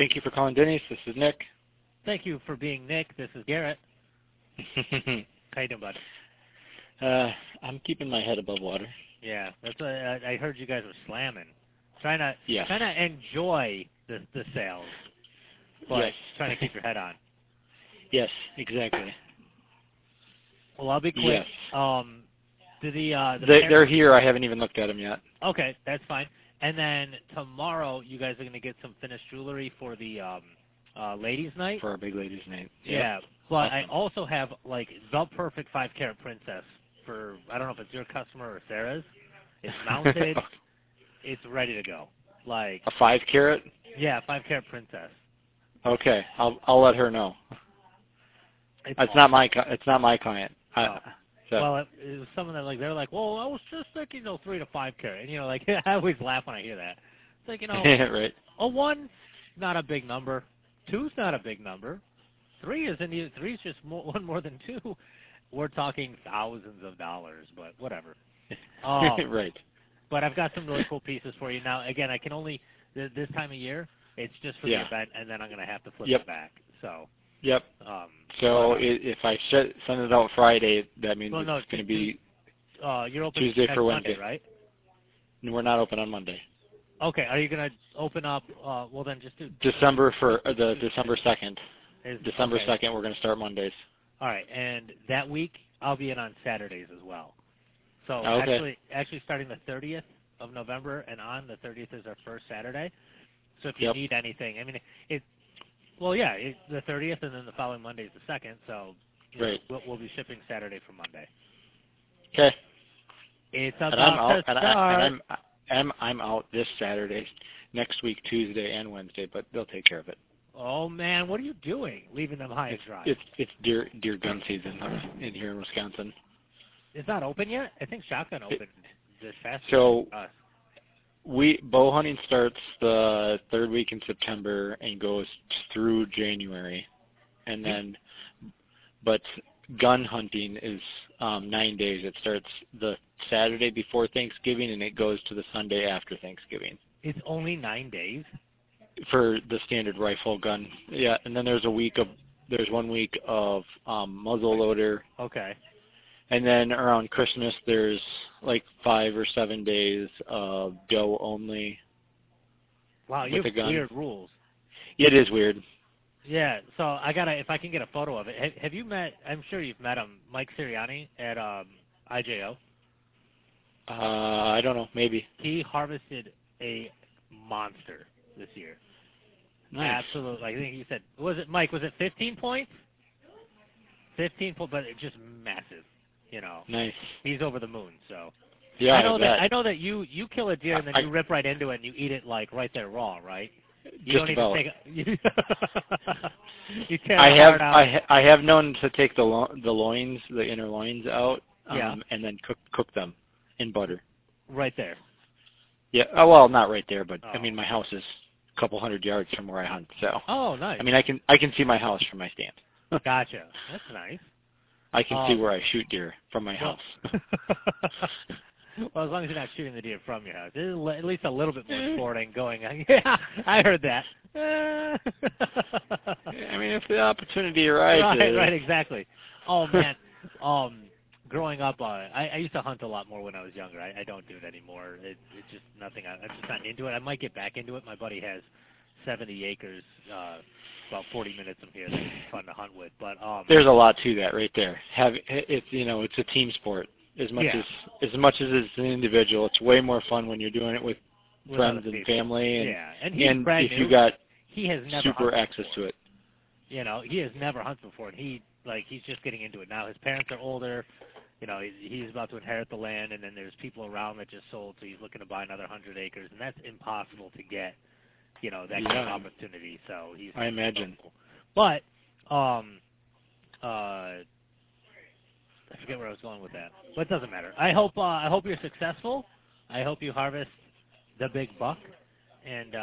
Thank you for calling Denny's. This is Nick. Thank you for being Nick. This is Garrett. How you doing, bud? I'm keeping my head above water. Yeah, that's what I heard you guys were slamming. Trying to Yes. enjoy the sales, but Yes. trying to keep your head on. Yes, exactly. Well, I'll be quick. Yes. They're here. I haven't even looked at them yet. Okay, that's fine. And then tomorrow, you guys are going to get some finished jewelry for the ladies' night. For our big ladies' night. Yep. Yeah, but awesome. I also have like the perfect 5-carat princess for, I don't know if it's your customer or Sarah's. It's mounted. It's ready to go. Like a 5-carat? Yeah, 5-carat princess. Okay, I'll let her know. It's awesome. It's not my client. Well, it was someone that they're like, well, I was just thinking 3 to 5-carat, and I always laugh when I hear that. It's like right. A 1's not a big number, 2's not a big number, 3 isn't even. 3's just one more than 2. We're talking thousands of dollars, but whatever. Right. But I've got some really cool pieces for you. Now, again, I can only, this time of year, it's just for the event, and then I'm going to have to flip it back. So. Yep. If I send it out Friday, that means it's going to be you're open Tuesday next for Wednesday, Monday, right? No, we're not open on Monday. Okay. Are you going to open up, well, then just do... December 2nd. December okay. 2nd, we're going to start Mondays. All right. And that week, I'll be in on Saturdays as well. So actually starting the 30th of November and on, the 30th is our first Saturday. So if you need anything, I mean, the 30th and then the following Monday is the 2nd. So we'll be shipping Saturday for Monday. Okay. It's about to start. I'm out this Saturday, next week, Tuesday and Wednesday, but they'll take care of it. Oh man, what are you doing? Leaving them high and dry? It's deer gun season in here in Wisconsin. It's not open yet? I think shotgun opened this past So week. bow hunting starts the 3rd week in September and goes through January, and then, but gun hunting is 9 days. It starts the Saturday before Thanksgiving and it goes to the Sunday after Thanksgiving. It's only 9 days for the standard rifle gun. Yeah, and then there's 1 week of muzzle loader. Okay. And then around Christmas, there's like 5 or 7 days of doe only. Wow, you have weird rules. It is weird. Yeah, so if I can get a photo of it. Have you met, I'm sure you've met him, Mike Sirianni at IJO? I don't know, maybe. He harvested a monster this year. Nice. Absolutely. I think he said, was it 15 points? 15 points, but it's just massive. Nice. He's over the moon. So yeah, I know that you kill a deer and then you rip right into it and you eat it like right there raw, right? You just don't about. Need to take you tear I have known to take the loins, the inner loins out, and then cook them in butter. Right there. Yeah. Oh well, not right there, but I mean my house is a couple 100 yards from where I hunt, so. Oh, nice. I mean I can see my house from my stand. Gotcha. That's nice. I can see where I shoot deer from my house. Well, as long as you're not shooting the deer from your house. It is at least a little bit more sporting going on. Yeah, I heard that. I mean, if the opportunity arises. Right, exactly. Oh, man. Growing up, I used to hunt a lot more when I was younger. I don't do it anymore. It's just nothing. I'm just not into it. I might get back into it. My buddy has 70 acres, about 40 minutes from here. That's fun to hunt with. But there's a lot to that right there. It's a team sport as much as it's an individual. It's way more fun when you're doing it with friends and family. And if you got he has never super access to it. He has never hunted before, and he's just getting into it now. His parents are older. He's about to inherit the land, and then there's people around that just sold, so he's looking to buy another 100 acres, and that's impossible to get. That kind of opportunity. So I imagine. But I forget where I was going with that. But it doesn't matter. I hope you're successful. I hope you harvest the big buck. And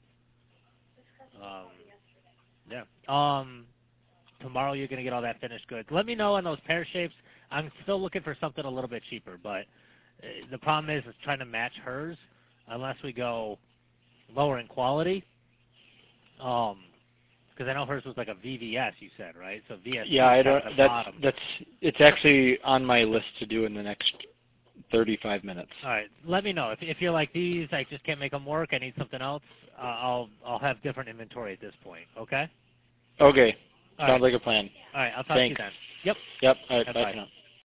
tomorrow you're gonna get all that finished goods. Let me know on those pear shapes. I'm still looking for something a little bit cheaper, but the problem is trying to match hers unless we go lower in quality. Because I know hers was like a VVS, you said, right? So VS. Yeah, I don't. At the bottom. It's actually on my list to do in the next 35 minutes. All right, let me know if you're like these. I just can't make them work. I need something else. I'll have different inventory at this point. Okay. Okay. All Sounds right. like a plan. All right. I'll talk Thanks. to you then. Yep. Yep. All right. Bye. Bye for now.